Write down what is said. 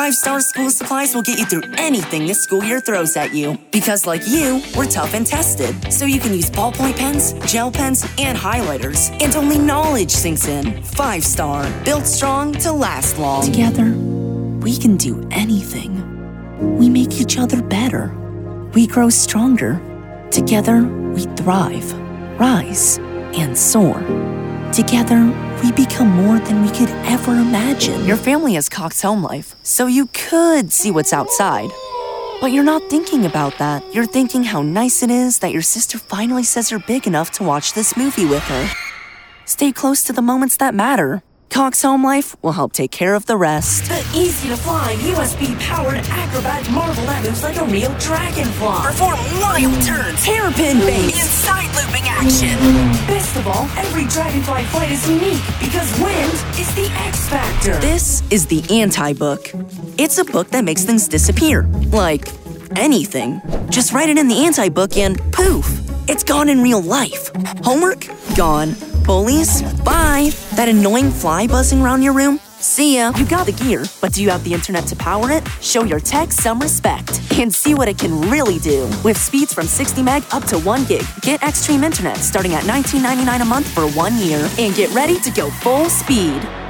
5-star school supplies will get you through anything this school year throws at you. Because like you, we're tough and tested. So you can use ballpoint pens, gel pens, and highlighters. And only knowledge sinks in. 5-star. Built strong to last long. Together, we can do anything. We make each other better. We grow stronger. Together, we thrive, rise, and soar. Together, we become more than we could ever imagine. Your family has Cox Home Life, so you could see what's outside. But you're not thinking about that. You're thinking how nice it is that your sister finally says you're big enough to watch this movie with her. Stay close to the moments that matter. Cox Home Life will help take care of the rest. The easy-to-fly, USB-powered Acrobat marvel that moves like a real dragonfly. Perform wild turns, hairpin bangs, and side-looping action. Best of all, every Dragonfly flight is unique because wind is the X factor. This is the Anti-Book. It's a book that makes things disappear. Like anything. Just write it in the Anti-Book and poof, it's gone in real life. Homework? Gone. Bullies? Bye. That annoying fly buzzing around your room? See ya. You got the gear, but do you have the internet to power it? Show your tech some respect and see what it can really do. With speeds from 60 meg up to 1 gig. Get Xtreme Internet starting at $19.99 a month for 1 year and get ready to go full speed.